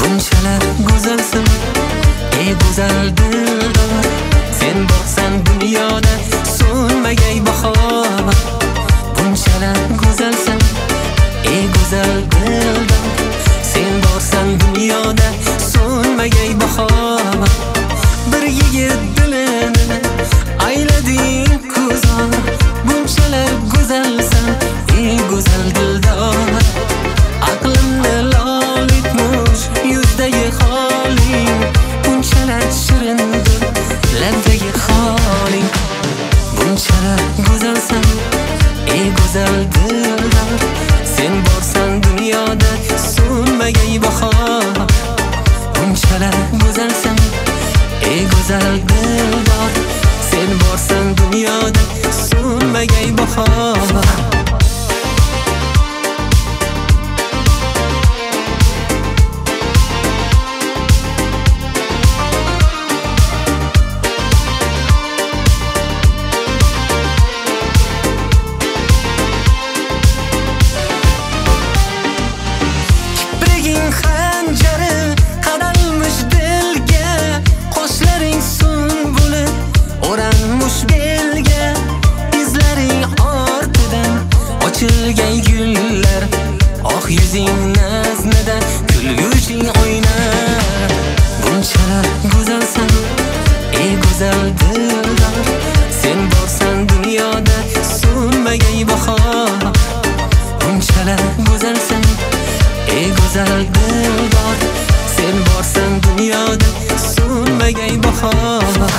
bunchalar go'zalsan, ey go'zal dildor. Sen borsan dunyoda so'nmagay bahor. Bunchalar go'zalsan, ey go'zal dildor. Sen borsan dunyoda so'nmagay bahor. Bir yigit dilini aylading ko'zor. Bunchalar go'zalsan, ey go'zal dildor. Aqlimni lol etmuş yuzdagi holing. Bunchalar shirindir labdagi holing. Bunchalar go'zalsan, ey go'zal dildor. Sen borsan dunyoda so'nmagay bahor. Bunchalar go'zalsan, ey go'zal dildor. Sen borsan dunyoda so'nmagay bahor. Ochilgan gullar, oh yuzing naznida kulguching o'ynar. Bunchalar go'zalsan, ey go'zal dildor. Sen borsan dunyoda so'nmagay bahor. Bunchalar go'zalsan, ey go'zal dildor. Sen borsan dunyoda so'nmagay bahor.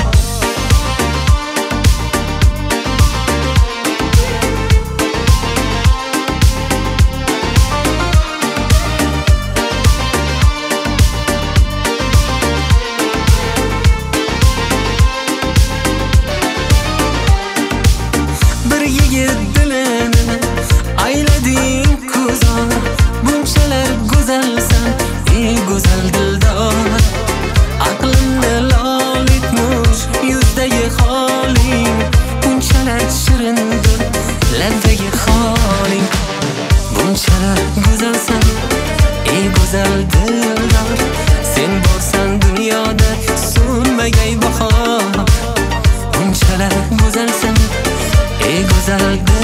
Dilini aylading ko'zor. Bunchalar go'zalsan, ey go'zal dildor. Aqlimni lol etmuş yuzdagi holing. Bunchalar shirindir labdagi holing. Bunchalar go'zalsan, ey go'zal dildor. Sen borsan dunyoda so'nmagay bahor. Bunchalar go'zalsan, ey go'zal